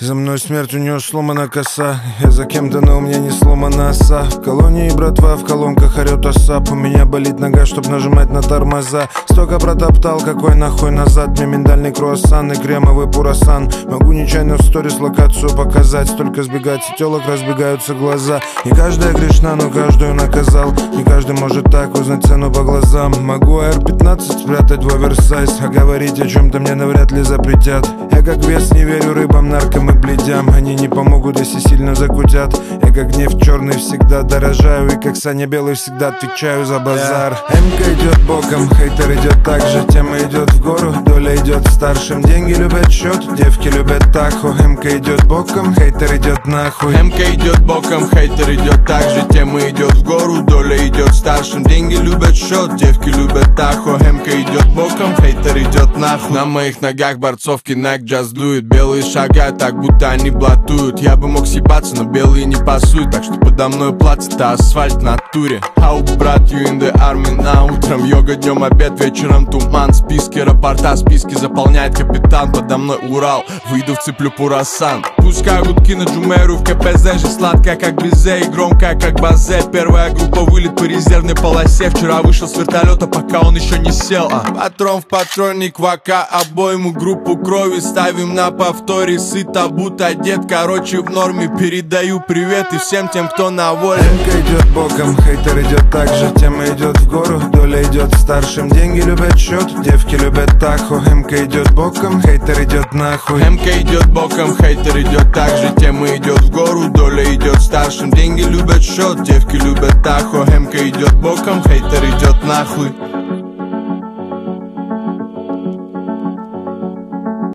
За мной смерть, у нее сломана коса. Я за кем-то, но у меня не сломана оса. В колонии братва, в колонках орет осап. У меня болит нога, чтоб нажимать на тормоза. Столько протоптал, какой нахуй назад. Мне миндальный круассан и кремовый пурасан. Могу нечаянно в сторис локацию показать. Столько сбегать, и телок разбегаются глаза. Не каждая грешна, но каждую наказал. Не каждый может так узнать цену по глазам. Могу AR-15 спрятать в оверсайз. А говорить о чем-то мне навряд ли запретят. Я как вес не верю рыбам, наркам и бледям. Они не помогут, если сильно закутят. Я как нефть черный всегда дорожаю. И как Саня Белый всегда отвечаю за базар. МК идет боком, хейтер идет так же. Тема идет в гору, доля идет старшим. Деньги любят счет, девки любят таху. МК идет боком, хейтер идет нахуй. МК идет боком, хейтер идет так же. Тема идет в гору, доля идет старшим. Деньги любят счет, девки любят таху. МК идет боком, хейтер идет нахуй. На моих ногах борцовки Nike джаз дует. Белые шагают, так будто они блатуют. Я бы мог съебаться, но белые не пасуют. Так что подо мной платится асфальт в натуре. Ау, брат, you in the army на утром йога, днем обед, вечером туман. Списки рапорта, списки заполняет капитан. Подо мной Урал, выйду вцеплю пурасан. Пускай гудки на Джумеру в КПЗ же. Сладкая как безе и громкая как базе. Первая группа вылет по резервной полосе. Вчера вышел с вертолета, пока он еще не сел. Патрон в патронник, ВК, обойму, группу крови ставим на повторе. Сыт, обут, одет, короче в норме. Передаю привет и всем тем, кто на воле. МК идет боком, хейтер идет так же. Тема идет в гору, доля идет старшим. Деньги любят счет, девки любят таху. МК идет боком, хейтер идет нахуй. МК идет боком, хейтер идет так же. Тема идет в гору, доля идет старшим. Деньги любят счет, девки любят таху. МК идет боком, хейтер идет нахуй.